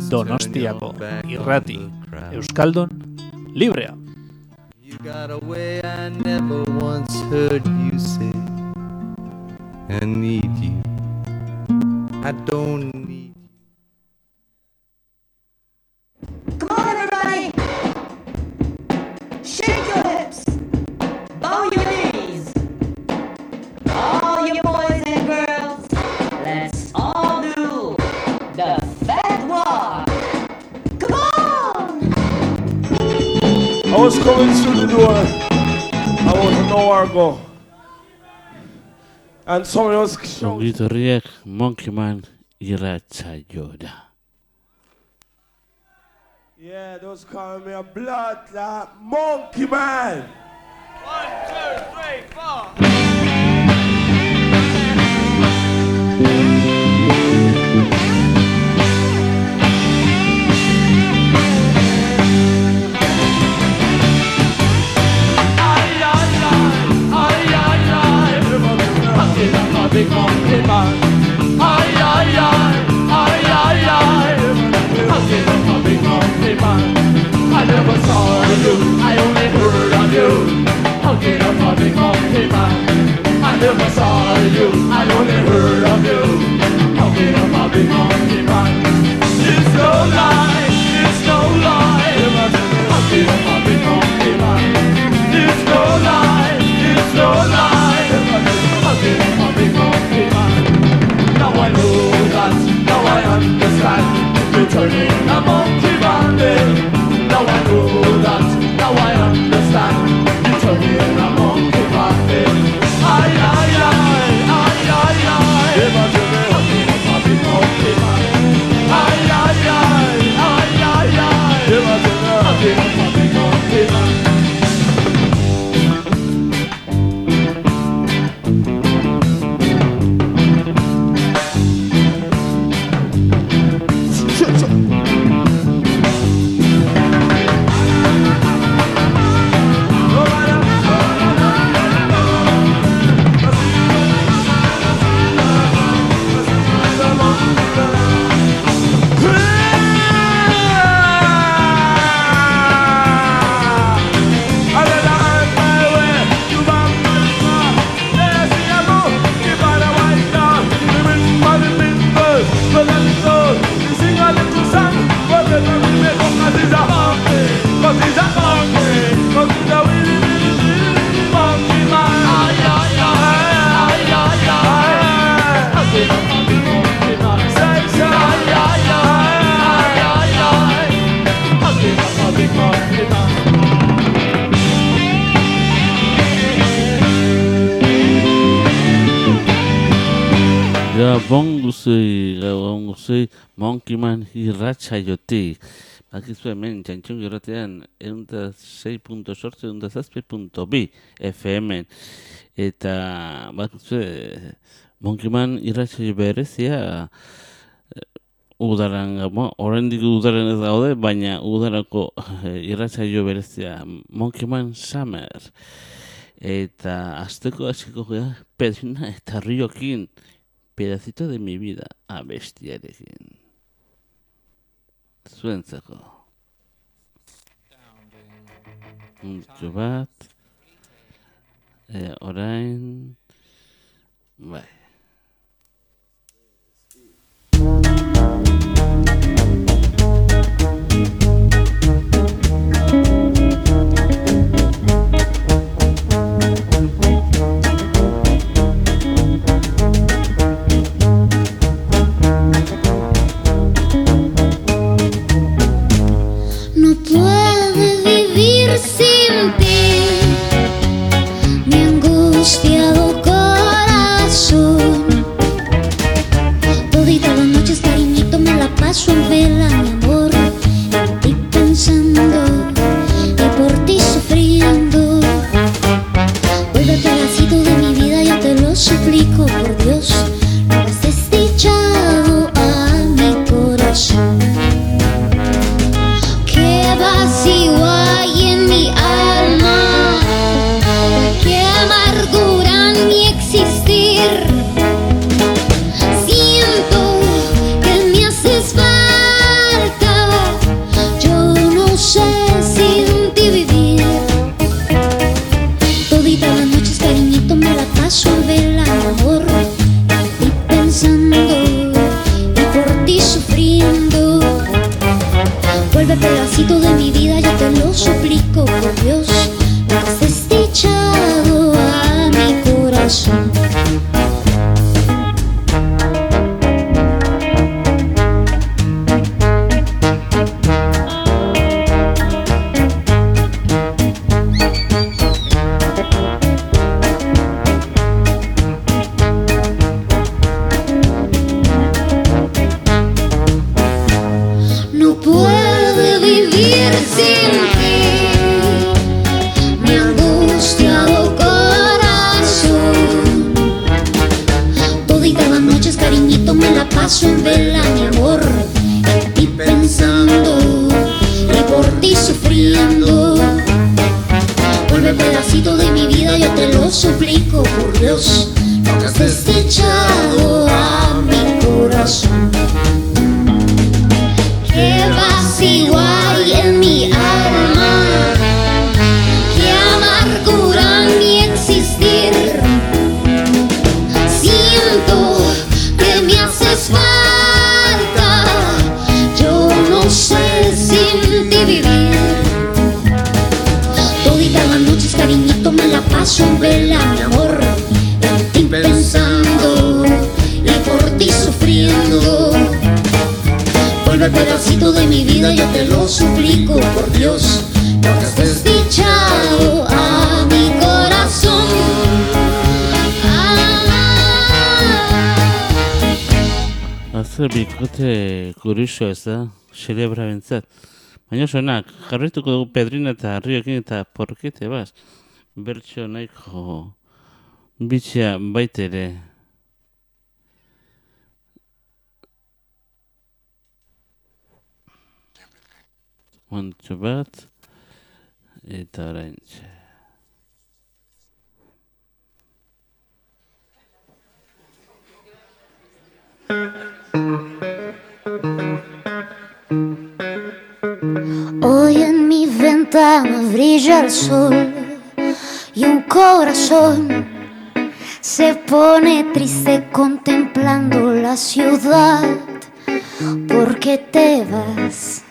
Donostiako irrati euskaldun librea. You got a way I never once heard you say. I need you. I don't need you. Come on, everybody! Shake your hips! Bow your knees! All you boys and girls, let's all do the fat walk! Come on! I was coming through the door. I wasn't know where to go. And someone was shouting. Ongitorriak Monkeyman irratsaioa. Yeah, they was calling me a blood like monkey man. 1, 2, 3, 4. Big monkey man, ay ay ay, ay ay ay. Hugging up a big monkey man. I never saw you, I only heard of you. Hugging up a big monkey man. I never saw you, I only heard of you. Hugging up a big monkey man. It's no lie, it's no lie. Hugging up a big monkey man. It's no lie, it's no lie. Hugging up a big monkey man. Now I know that, now I understand. You're turning a monkey bandit. Now I know that, now I understand. You're turning a monkey bandit. Ay, ay, ay, ay, ay, ay. Hugging up a big monkey man. Ay, ay, ay, ay, ay, ay. Hugging up a big monkey man. Gabon guzui Monkeyman irratsaiotik. Bakizu hemen txantxon irratean 106.8, 106.2 FM. Eta bakizu Monkeyman irratsaio berezia udaran, oraindik udaren ez daude, baina udarako irratsaio berezia Monkeyman Summer. Eta azteko hasiko gara Pedrina eta Riokin. Pedacito de mi vida abestiarekin. Zuentzako. Muntxo bat. Orain. Bai. No puedo vivir sin ti, mi angustiado corazón. Todita las noches, cariñito, me la paso en vela, mi amor, en ti pensando y por ti sufriendo. Vuelve pedacito de mi vida, yo te lo suplico, por Dios, no has desdichado a mi corazón. Qué vacío hay en mi alma, qué amargura en mi existir. Siento que me haces falta. paso en vela, mi amor, en ti pensando y por ti sufriendo. Vuelve pedacito de mi vida, yo te lo suplico, por Dios, no has desdichado a mi corazón. Qué vacío hay en mi alma, qué amargura en mi existir. Siento que me haces falta, yo no sé sin ti vivir. Toditas las noches, cariñito, me la paso en vela, mi amor, en ti pensando y por ti sufriendo. Vuelve pedacito de mi vida, yo te lo suplico, por Dios, no has desdichado a mi corazón. Azte bikote kurixo ez da, celebra bentzat. Baina sonak, jarraituko dugu Pedrina eta Riokin eta Porkete bas. Bertxo nahiko bitxia baitere. Montxo bat, eta oraintxe. Hoy en mi ventana brilla el sol y un corazón se pone triste contemplando la ciudad. ¿Por qué te vas?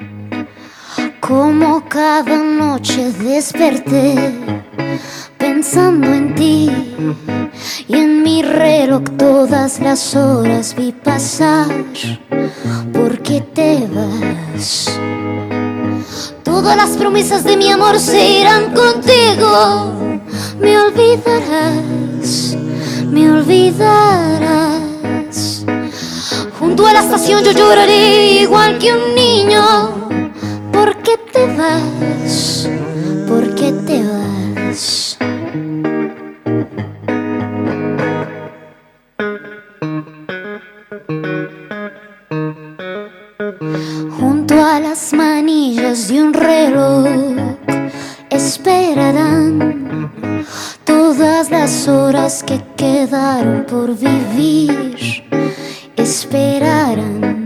Como cada noche desperté pensando en ti y en mi reloj todas las horas vi pasar. ¿Por qué te vas? Todas las promesas de mi amor se irán contigo. Me olvidarás, me olvidarás. Junto a la estación yo lloraré igual que un niño. ¿Por qué te vas? ¿Por qué te vas? Junto a las manillas de un reloj esperarán todas las horas que quedaron por vivir. Esperarán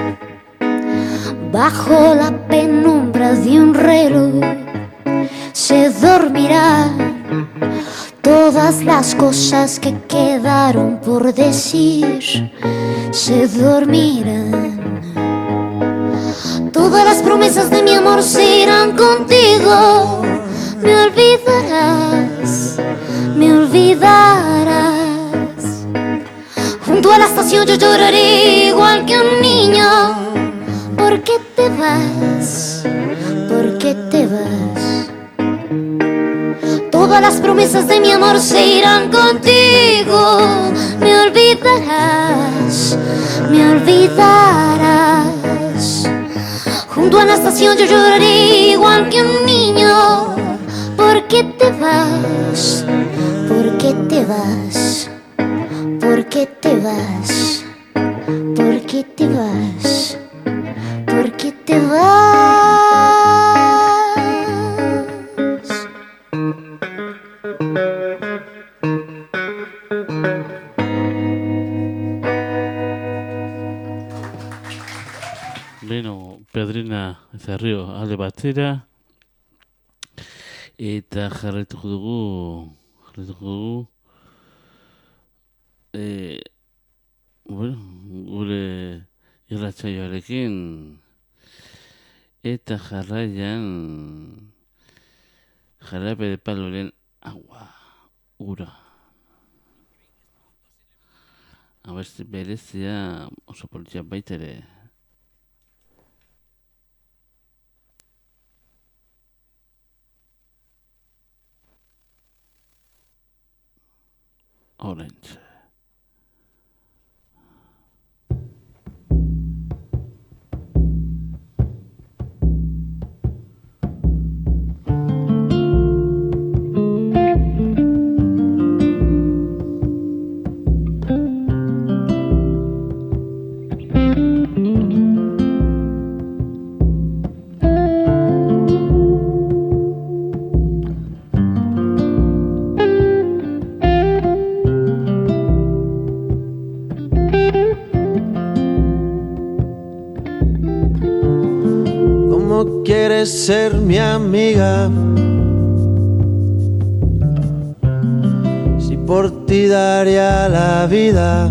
bajo la penumbra de un reloj. Se dormirán todas las cosas que quedaron por decir. Se dormirán. Todas las promesas de mi amor se irán contigo. Me olvidarás, me olvidarás. Junto a la estación yo lloraré igual que un niño. ¿Por qué te vas? ¿Por qué te vas? Todas las promesas de mi amor se irán contigo. Me olvidarás, me olvidarás. Junto a la estación yo lloraré igual que un niño. ¿Por qué te vas? ¿Por qué te vas? ¿Por qué te vas? ¿Por qué te vas? ¿Por qué te vas? Beno, Pedrina eta Rio alde batera. Eta jarraituko dugu. Bueno, gure irratsaioarekin. Eta jarraian Jarabe de Paloren agua, ura. Abesti berezia oso politia baitere. Orange. quieres ser mi amiga? Si por ti daría la vida.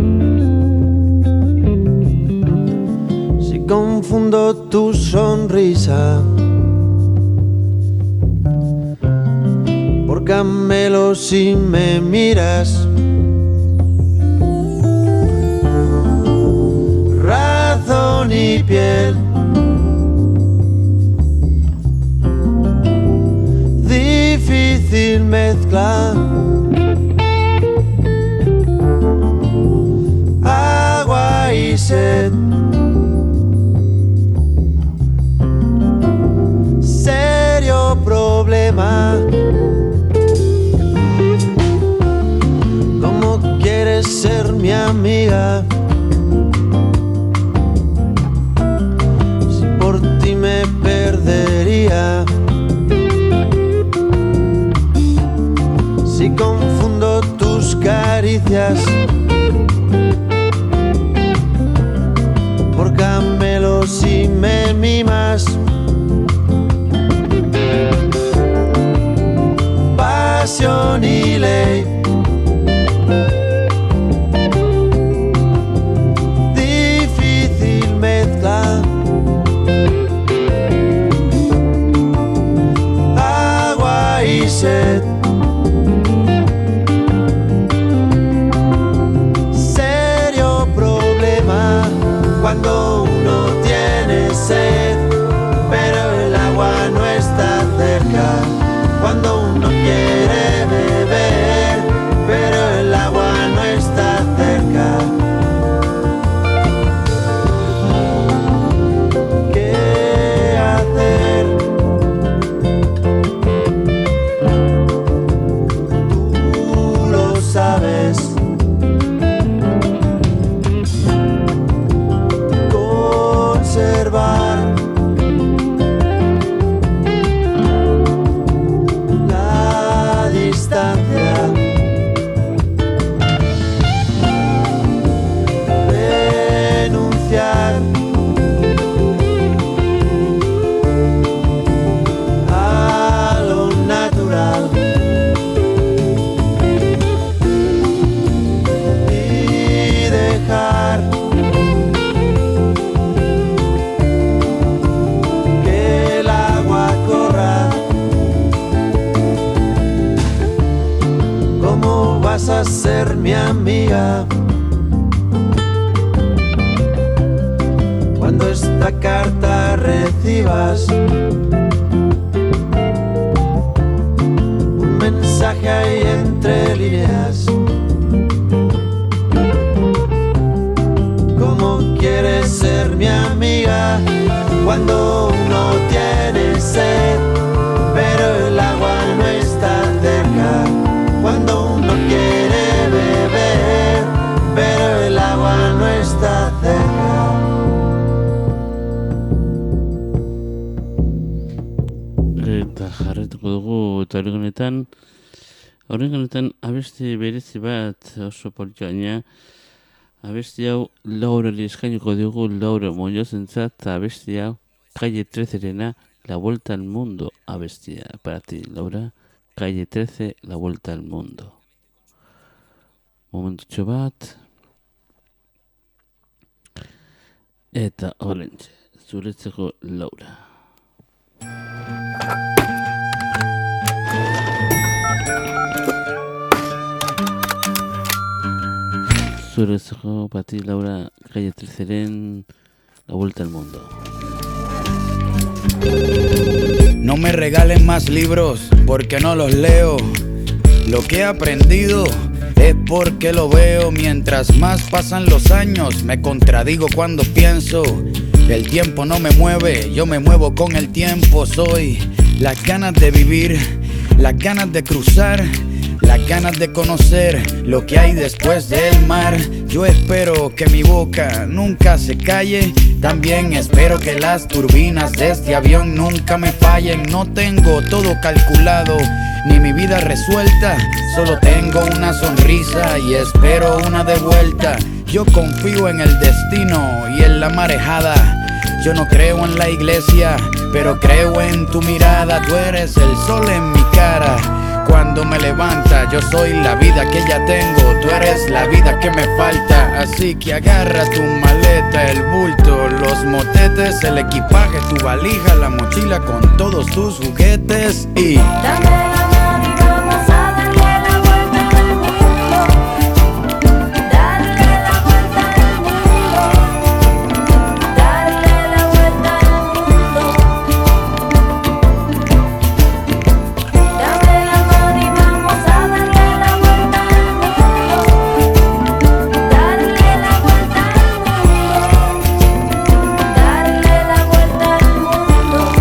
Si confundo tu sonrisa por camelo si me miras. Razón y piel, difícil mezcla. Agua y sed, serio problema. ¿Cómo quieres ser mi amiga? Si por ti me perdería. Si confundo tus caricias por camelos si me mimas. Pasión y ley, difícil mezcla. Agua y sed, serio problema. Cuando uno tiene sed, pero el agua no está cerca. Cuando uno quiere beber, pero el agua no está cerca. ¿Qué hacer? Tú lo sabes. Conservar la distancia, renunciar a lo natural y dejar que el agua corra. ¿Cómo vas a ser mi amiga cuando esta carta recibas un mensaje ahí entre líneas? ¿Cómo quieres ser mi amiga cuando uno tiene sed, pero el agua no está cerca? Cuando uno quiere beber, pero el agua no está cerca. Eta jarretuko dugu eta horregonetan abesti berezi bat oso politika gaina. Abesti hau Laurari eskainiko diogu, Laura Muñozentzat, abesti hau Calle 13-rena, La Vuelta al Mundo abestia. Para ti, Laura, Calle 13, La Vuelta al Mundo. Momentutxo bat. Eta horrentxe, zuretzeko Laura. Zuretzeko pati, Laura, Calle 13-ren, La Vuelta al Mundo. No me regalen más libros porque no los leo. Lo que he aprendido es porque lo veo. Mientras más pasan los años me contradigo cuando pienso. El tiempo no me mueve, yo me muevo con el tiempo. Soy las ganas de vivir, las ganas de cruzar, las ganas de conocer lo que hay después del mar. Yo espero que mi boca nunca se calle. También espero que las turbinas de este avión nunca me fallen. No tengo todo calculado, ni mi vida resuelta. Solo tengo una sonrisa y espero una de vuelta. Yo confío en el destino y en la marejada. Yo no creo en la iglesia, pero creo en tu mirada. Tú eres el sol en mi cara. Cuando me levanta, yo soy la vida que ya tengo. Tú eres la vida que me falta. Así que agarra tu maleta, el bulto, los motetes, el equipaje, tu valija, la mochila con todos tus juguetes y dame la mano y vamos a darle la vuelta al mundo. Darle la vuelta al mundo. Darle la vuelta al mundo. Dame la mano y vamos a darle la vuelta al mundo. Darle la vuelta al mundo. Darle la vuelta al mundo.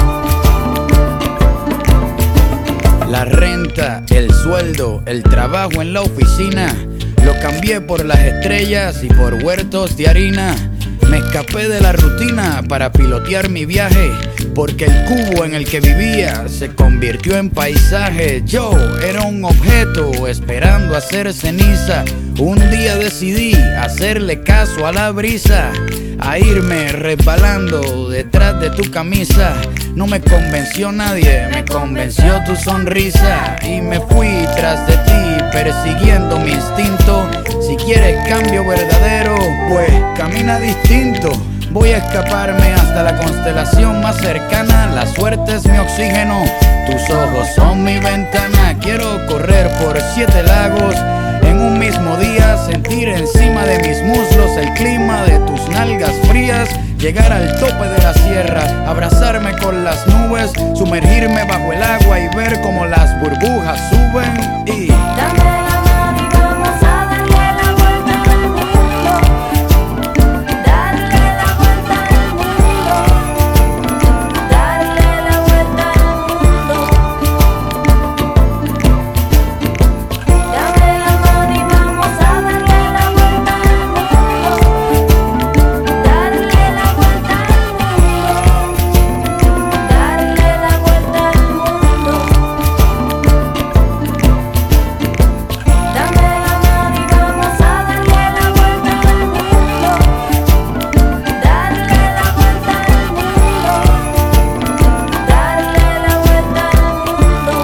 la renta, el sueldo, el trabajo en la oficina. Lo cambié por las estrellas y por huertos de harina. Me escapé de la rutina para pilotear mi viaje, porque el cubo en el que vivía se convirtió en paisaje. Yo era un objeto esperando hacer ceniza. Un día decidí hacerle caso a la brisa, a irme resbalando detrás de tu camisa. No me convenció nadie, me convenció tu sonrisa. Y me fui tras de ti, persiguiendo mi instinto. Si quieres cambio verdadero, pues camina distinto. Voy a escaparme hasta la constelación más cercana. La suerte es mi oxígeno, tus ojos son mi ventana. Quiero correr por 7 lagos en un mismo día, sentir encima de mis muslos el clima de tus nalgas frías, llegar al tope de la sierra, abrazarme con las nubes, sumergirme bajo el agua y ver cómo las burbujas suben y dame la mano y vamos a darle la vuelta al mundo. Darle la vuelta al mundo. Darle la vuelta al mundo. Dame la mano y vamos a darle la vuelta al mundo. Darle la vuelta al mundo. Darle la vuelta al mundo. Dame la mano y vamos a darle la vuelta al mundo. Darle la vuelta al mundo. Darle la vuelta al mundo.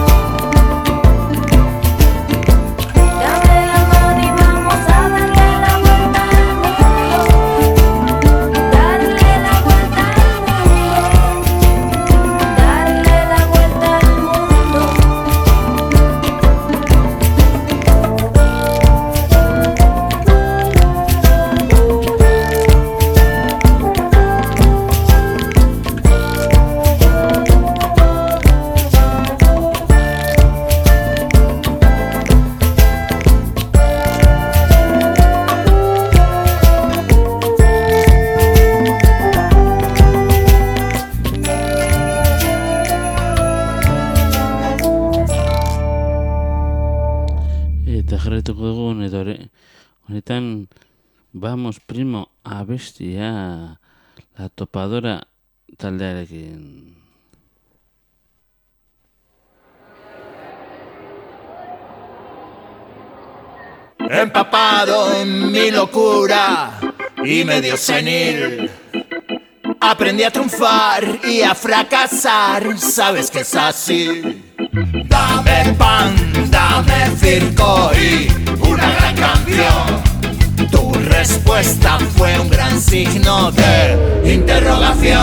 Dame la mano y vamos a darle la vuelta al mundo. Darle la vuelta al mundo. Darle la vuelta al mundo. Eta jarretuko dugun, eta honetan, vamos primo abestia la topadora taldearekin. Empapado en mi locura y medio senil, aprendí a triunfar y a fracasar, sabes que es así. Dame pan, dame circo y una gran canción. Tu respuesta fue un gran signo de interrogación.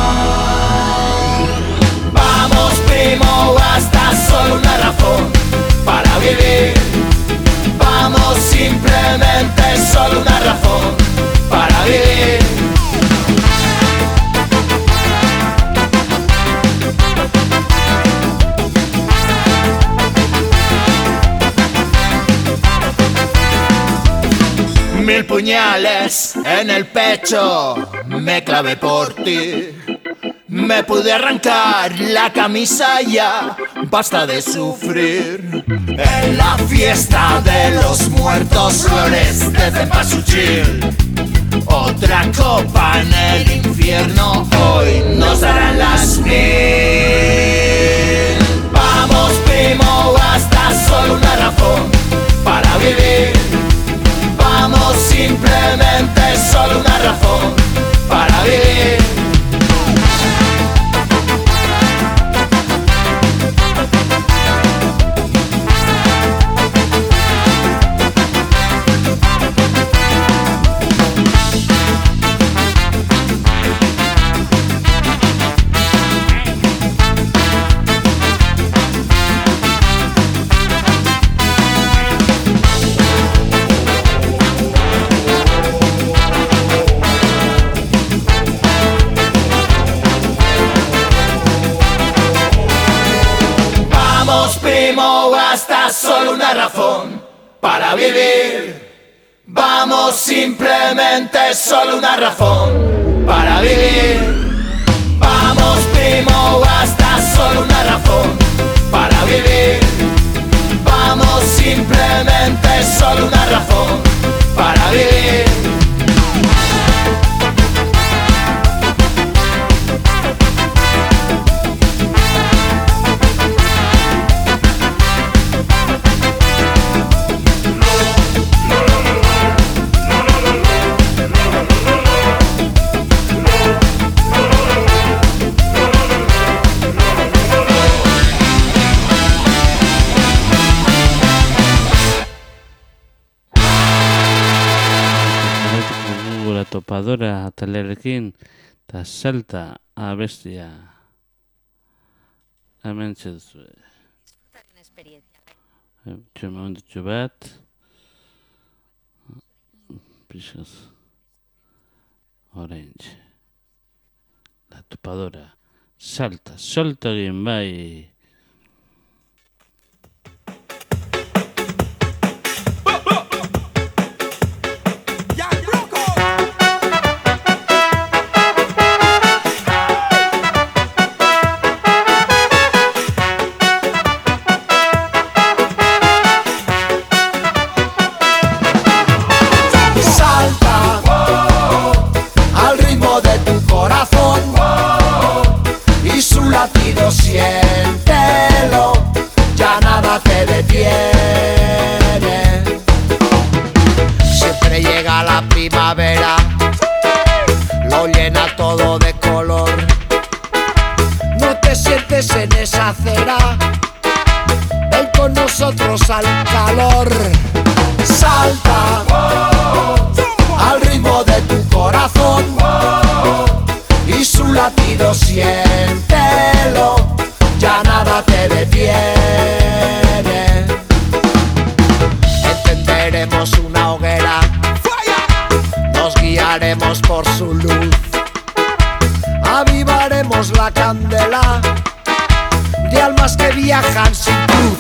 Vamos primo, basta solo una razón para vivir. Vamos simplemente solo una razón para vivir. Mil puñales en el pecho me clavé por ti. Me pude arrancar la camisa ya, basta de sufrir. En la fiesta de los muertos, flores de cempasúchil. Otra copa en el infierno, hoy nos darán las 1000. Vamos primo, basta solo una razón para vivir. Vamos simplemente solo una razón para vivir. primo, basta solo una razón para vivir. Vamos, simplemente solo una razón para vivir. Vamos, primo, basta solo una razón para vivir. Vamos, simplemente solo una razón para vivir. Topadora atalerekin eta salta abestia. Hemen txeduzue. Txemondutxo bat. Pixaz. Orange. La topadora. Salta, solta egin bai. Siéntelo, ya nada te detiene. Siempre llega la primavera, lo llena todo de color. No te sientes en esa acera, ven con nosotros al calor. Salta al ritmo de tu corazón y su latido siéntelo, ya nada te detiene. Encenderemos una hoguera, nos guiaremos por su luz, avivaremos la candela de almas que viajan sin cruz.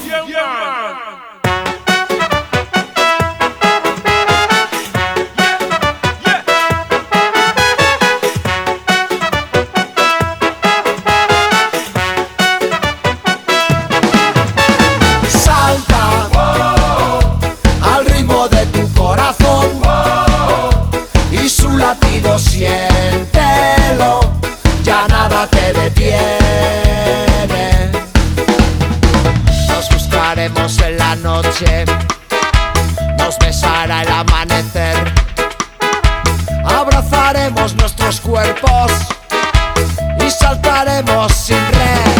Siéntelo, ya nada te detiene. Nos buscaremos en la noche, nos besará el amanecer, abrazaremos nuestros cuerpos y saltaremos sin red.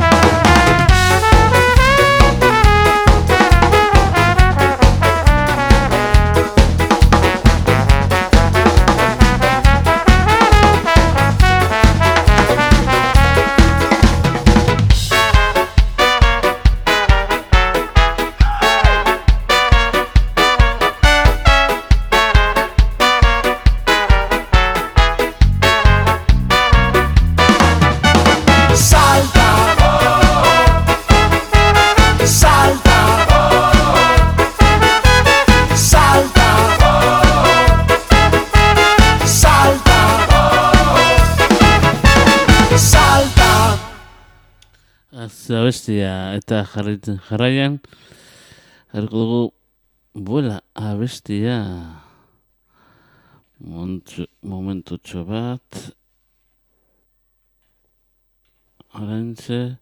Abestia eta jarraian jarriko dugu Vuela abestia. Momentutxo bat. Oraintxe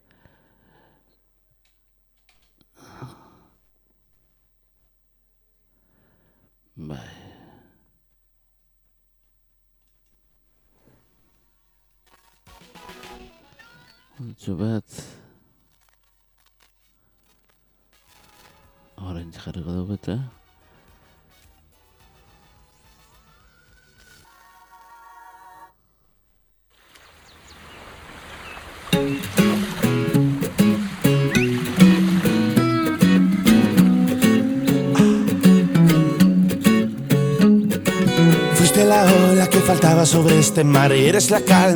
bai. Momentutxo bat. Oraintxe jarriko dugu eta Fuiste la ola que faltaba sobre este mar y eres la calma.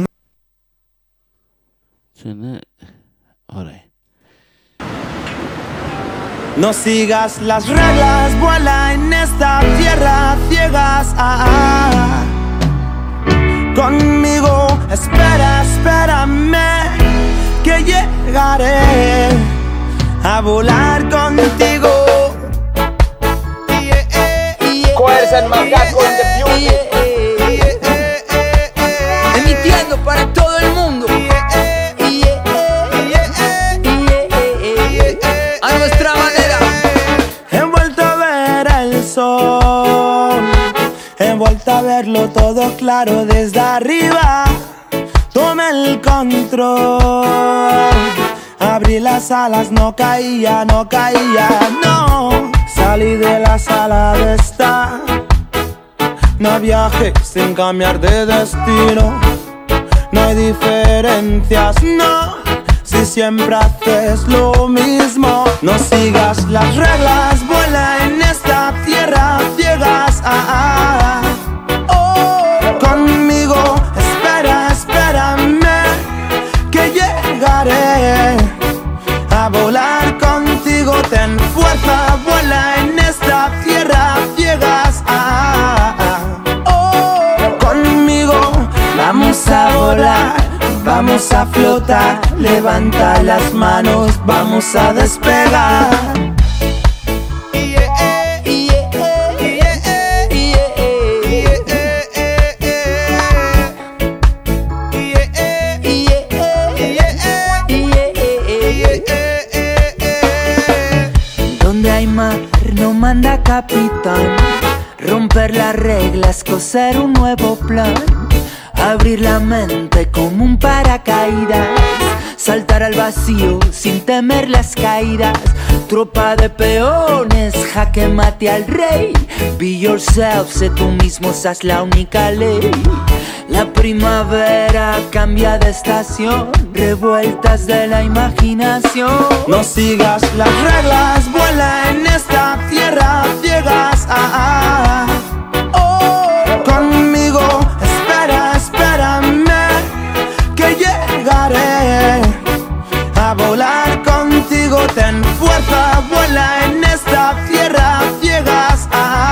No sigas las reglas, vuela en esta tierra ciegas. Conmigo, espera, espérame, que llegaré a volar contigo. Coercion Macaco in the building. Emitiendo para todo el mundo. A nuestra manera. He vuelto a ver el sol, he vuelto a verlo todo claro desde arriba. Tomé el control, abrí las alas, no caía, no caía, no. Salí de la sala de estar, no viajé sin cambiar de destino. No hay diferencias, no, si siempre haces lo mismo. No sigas las reglas, vuela en esta tierra ciegas. Conmigo, espera, espérame, que llegaré a volar contigo. Ten fuerza, vuela en esta tierra ciegas. Conmigo, vamos a volar, vamos a flotar. Levanta las manos, vamos a despegar. Donde hay mar no manda capitán. Romper las reglas, coser un nuevo plan. Abrir la mente como un paracaídas. Saltar al vacío sin temer las caídas. Tropa de peones, jaque mate al rey. Be yourself, sé tú mismo, esa la única ley. La primavera cambia de estación, revueltas de la imaginación. No sigas las reglas, vuela en esta tierra ciegas. Conmigo, espera, espérame, que llegaré a volar contigo. Ten fuerza, vuela en esta tierra ciegas.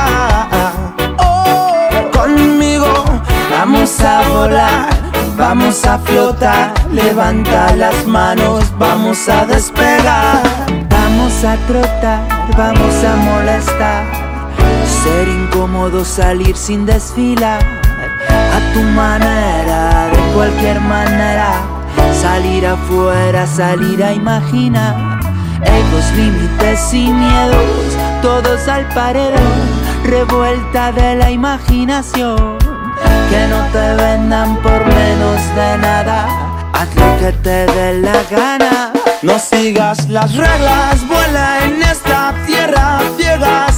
Conmigo, vamos a volar, vamos a flotar. Levanta las manos, vamos a despegar. Vamos a trotar, vamos a molestar. Ser incómodo, salir sin desfilar. A tu manera, de cualquier manera. Salir afuera, salir a imaginar. Egos, límites y miedos, todos al paredón. Revuelta de la imaginación. Que no te vendan por menos de nada. Haz lo que te dé la gana. No sigas las reglas, vuela en esta tierra ciegas.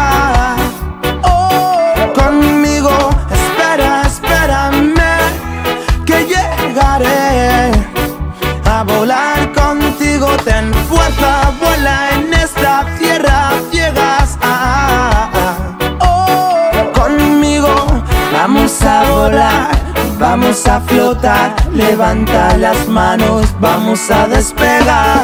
Conmigo, espera, espérame, que llegaré a volar contigo. Ten fuerza, vuela en esta tierra ciegas. Conmigo, vamos a volar, vamos a flotar. Levanta las manos, vamos a despegar.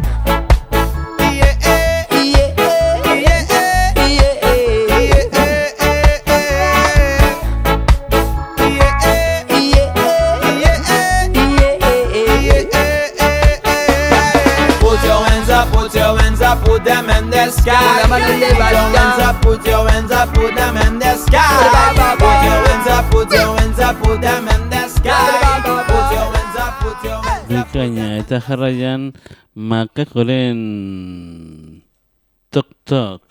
Put them in the sky. Put your hands up, put your hands up, put them in the sky. Put your hands up, put your hands up, put them in the sky. Put your hands up, put your hands up. Bikaina eta jarraian Makakoren Tok Tok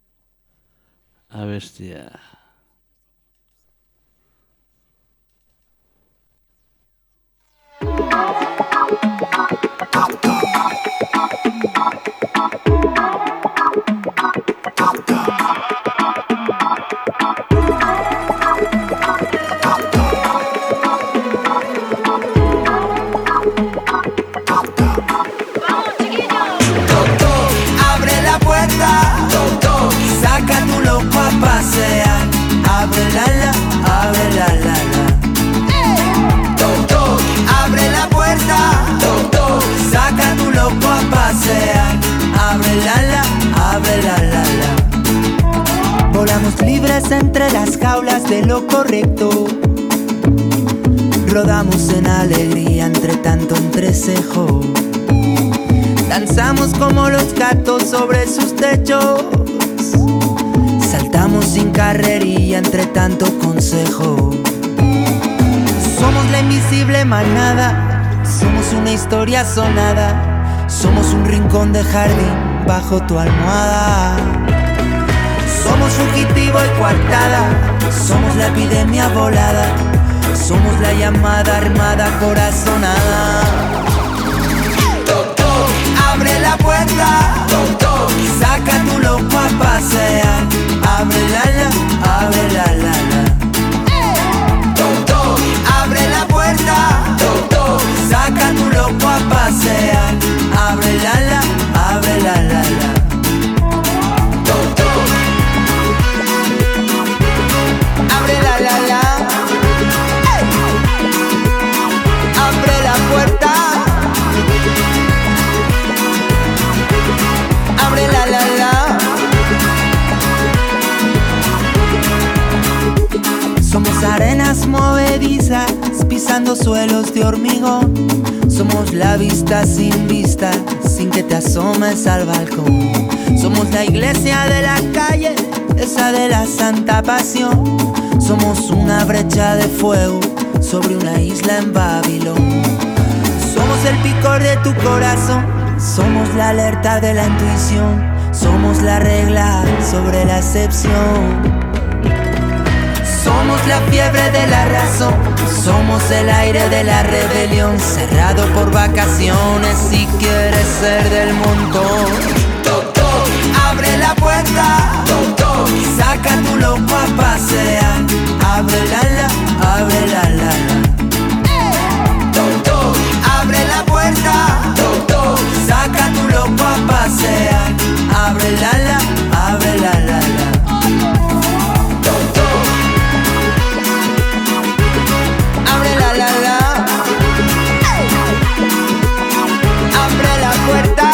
abestia. Abre la puerta, saca tu loco a pasear. Somos libres entre las jaulas de lo correcto. Rodamos en alegría entre tanto entrecejo. Danzamos como los gatos sobre sus techos. Saltamos sin carrerilla entre tanto consejo. Somos la invisible manada. Somos una historia sonada. Somos un rincón de jardín bajo tu almohada. Somos fugitivo y coartada. Somos la epidemia volada. Somos la llamada armada corazonada. Toc, toc, abre la puerta. Toc, toc, saca tu loco a pasear. Abre la la. Toc, toc, abre la puerta. Toc, toc, saca tu loco a pasear. Abre la. Toc, toc, abre la. Abre la puerta. Abre la. Somos arenas movedizas pisando suelos de hormigón. Somos la vista, sin que te asomes al balcón. Somos la iglesia de la calle, esa de la santa pasión. Somos una brecha de fuego sobre una isla en Babilón. Somos el picor de tu corazón. Somos la alerta de la intuición. Somos la regla sobre la excepción. Somos la fiebre de la razón. Somos el aire de la rebelión. Cerrado por vacaciones si quieres ser del montón. Toc, toc, abre la puerta. Toc, toc, saca tu loco a pasear. Abre la. Toc, toc, abre la puerta. Toc, toc, saca tu loco a pasear. Abre la. Toc, toc, abre la. Abre la puerta.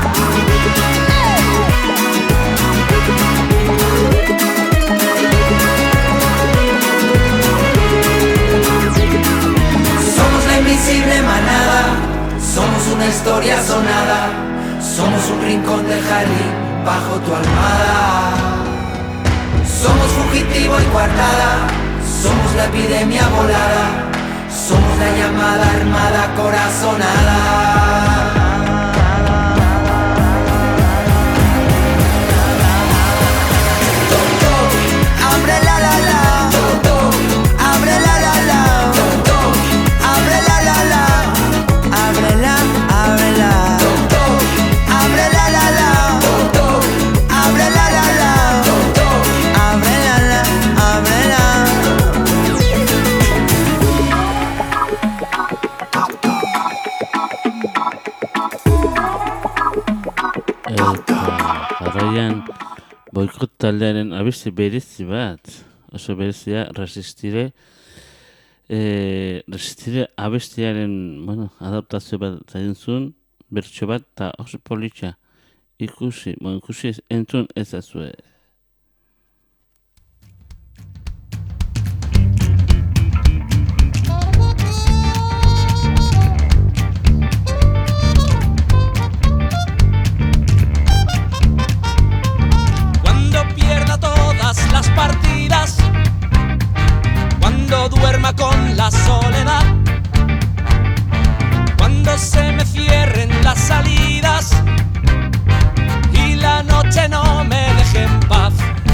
Somos la invisible manada. Somos una historia sonada. Somos un rincón de jardín bajo tu almohada. Somos fugitivo y coartada. Somos la epidemia volada. Somos la llamada armada corazonada. Toc, toc, abre la. Toc, toc, abre la. Toc, toc, abre la. Abre la. Toc, toc, abre la. Toc, toc, abre la. Toc, toc, abre la. Jarraian boikot taldearen abesti berezi bat. Oso berezia resistire abestiaren, adaptazio bat zain zuen, bertso bat, eta oso politxa ikusi entzun ezazue. Las partidas, cuando duerma con la soledad, cuando se me cierren las salidas y la noche no me deje en paz,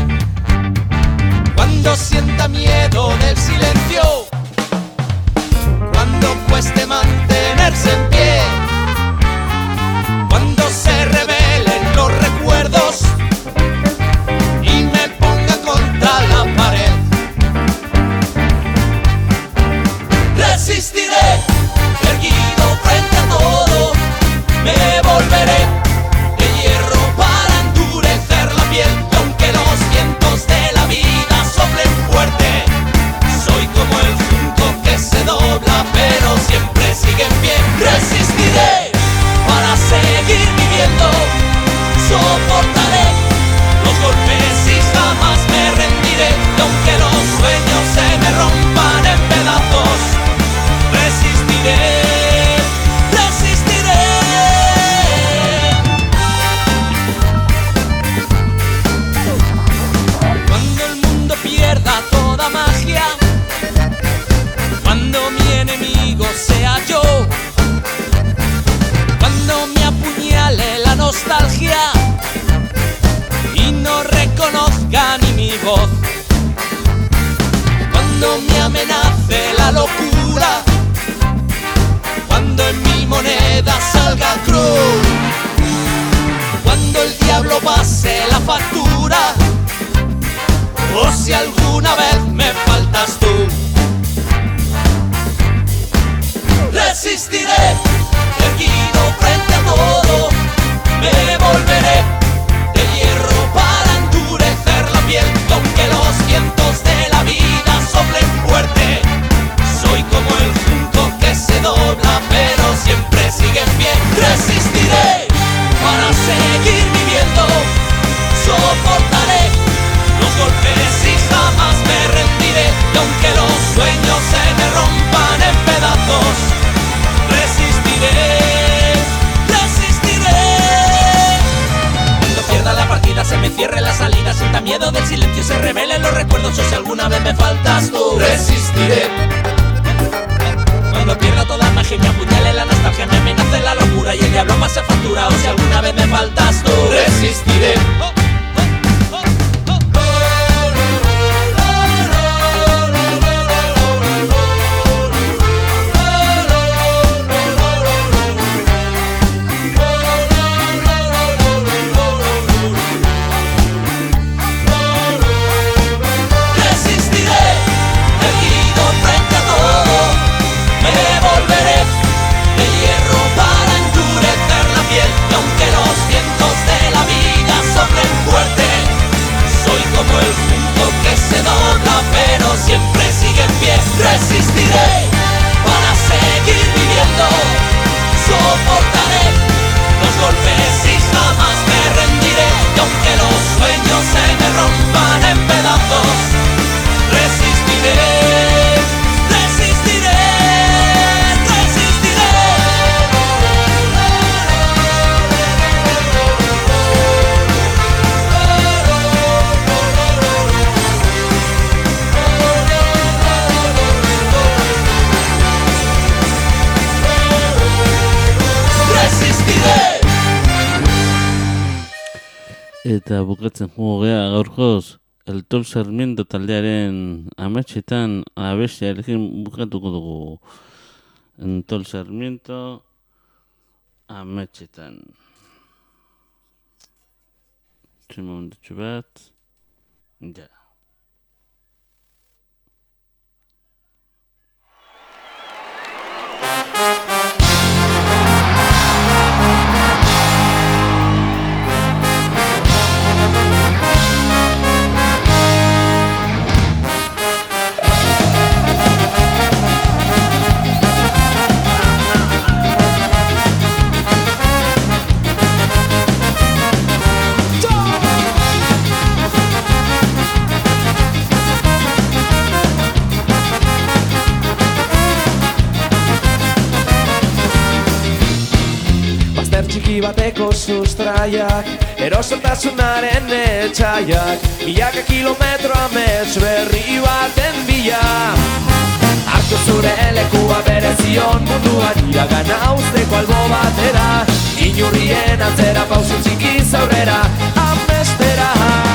cuando sienta miedo del silencio, cuando cueste mantenerse en pie, cuando se revelen los recuerdos y me ponga contra la voz. Cuando me amenace la locura, cuando en mi moneda salga cruz, cuando el diablo pase la factura, o si alguna vez me faltas tú, resistiré, erguido frente a todo, me volveré de hierro para endurecer la piel, y aunque los vientos de la vida soplen fuerte, soy como el junco que se dobla pero siempre sigue en pie. Resistiré para seguir viviendo, soportaré los golpes y jamás me rendiré, y aunque los sueños se me rompan en pedazos, resistiré, resistiré. Cuando pierda la partida, se me cierre la salida, sienta miedo del silencio, se revelen los recuerdos, o si alguna vez me faltas tú, resistiré. Cuando pierda toda magia y me apuñale la nostalgia, me amenace la locura y el diablo pase factura, o si alguna vez me faltas tú, resistiré. Siempre sigue en pie, resistiré para seguir viviendo, soportaré los golpes y jamás me rendiré, y aunque los sueños se me rompan en pedazos, resistiré, resistiré, resistiré. Eta bukatzen jugo gea gaurkoz, El Tol Sarmiento taldearen ametxetan abestiarekin bukatuko dugu. El Tol Sarmiento ametxetan. Txin momentutxu bat. Ja. Txiki bateko sustraiak, erosotasunaren etxaiak, milaka kilometro amets berri baten bila. Hartu zure lekua berezion munduan, iragana usteko albo batera, inurrien antzera pausu txikiz aurrera, amestera.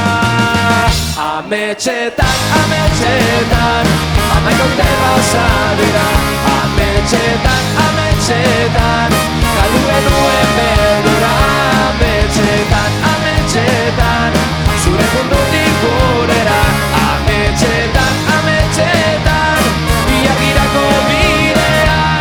Ametxetan, ametxetan, amaika urte pasa dira, ametxetan, ametxetan, galdu genuen bedura, ametxetan, ametxetan, zure mundutik gurera, ametxetan, ametxetan, biagirako bidean.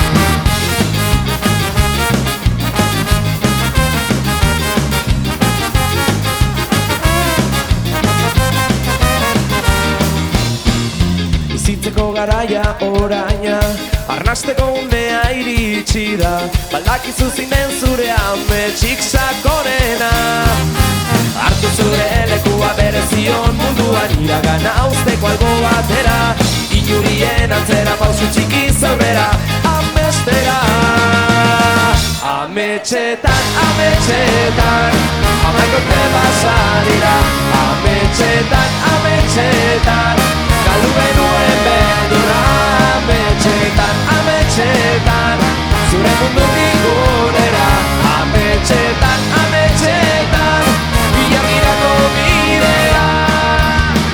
Bizitzeko garaia oraina, arnasteko unea iritsi da, baldakizu zinen zure ametxik sakonena. Hartu zure lekua berezion munduan, iragana usteko albo batera, inurrien antzera pausu txikiz aurrera, amestera. Ametxetan, ametxetan, amaika urte pasa dira, ametxetan, ametxetan, galdu genuen bedura, ametxetan, ametxetan, zure mundutik gurera, ametxetan, ametxetan, biagirako bidea.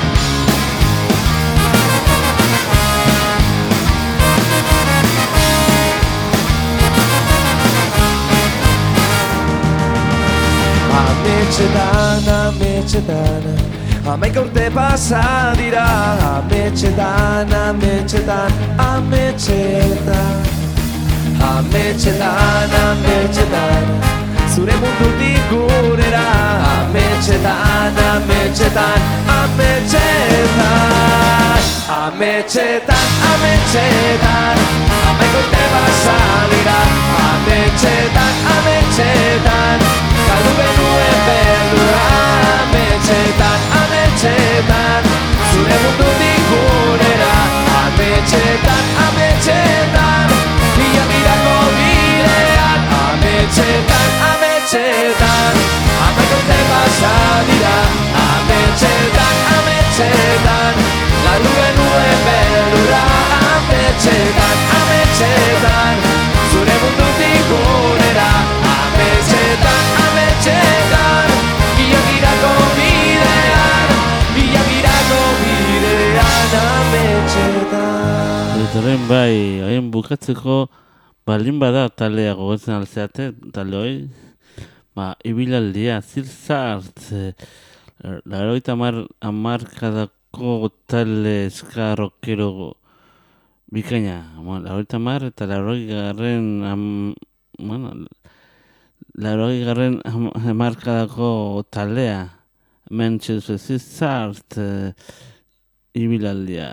ametxetan Hamaika urte pasa dira Ametxetan, ametxetan, ametxetan Ametxetan, ametxetan Zure mundutik gurera Ametxetan, ametxetan, ametxetan Ametxetan, ametxetan Hamaika urte pasa dira Ametxetan, ametxetan Galdu benuen beldurra Ametxetan, ametxetan Zure mundutik gurera Ametxetan, ametxetan Bila birako bidean Ametxetan, ametxetan Hamaika urte pasa dira Ametxetan, ametxetan Galdu benuen beldurra Ametxetan, ametxetan Zure mundutik gurera Ametxetan, ametxetan Bilakirako bidean Bilakirako bidean Ametxetan Horren bai, haien bukatzeko baldin bada taldea gogoetzen alzeate, talde hoi ibilaldia, zirzart 80 hamarkadako talde ska rockero bikaina, 80 eta 80garren hamarkadako taldea, hemen txeduzu zirzart ibilaldia.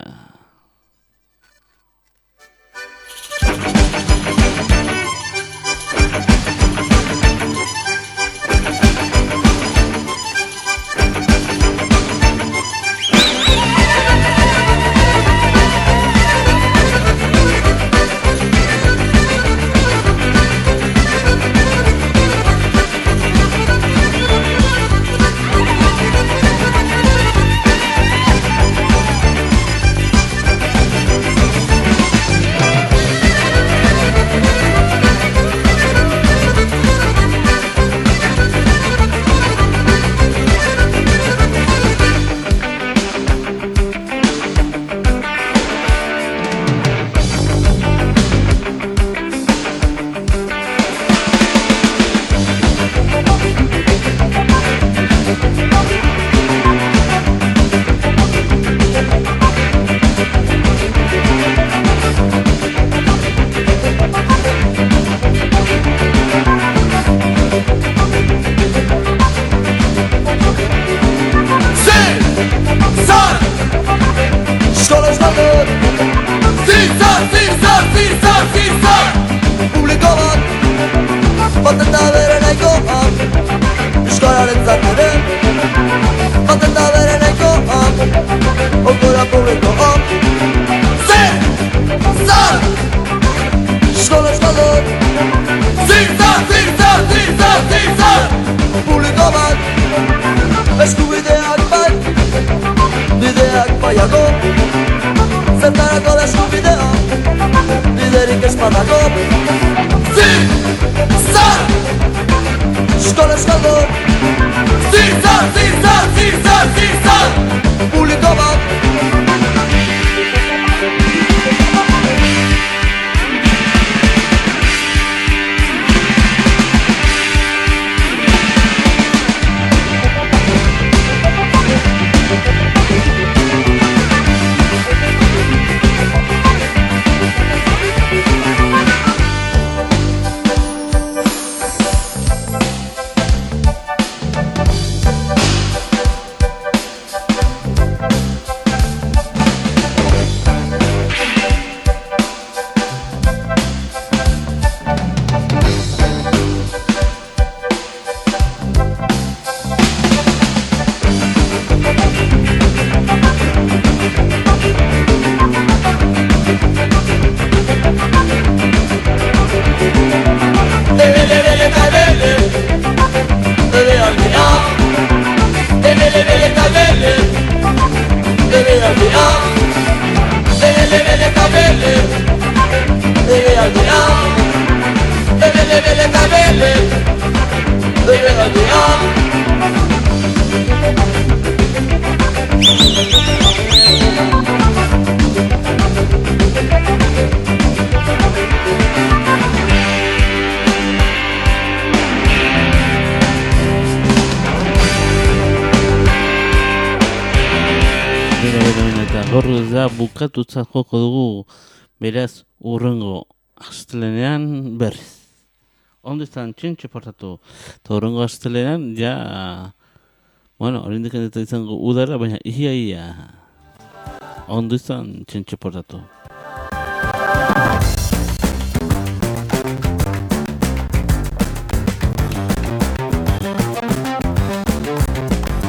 Eta gaur da bukatutzat joko dugu, beraz urrengo astelenean berriz. Ondo izan txentxe portatu. Eta urrengo astelenean, ja, bueno, oraindik ez izango udara, baina ia. Ondo izan txentxe portatu.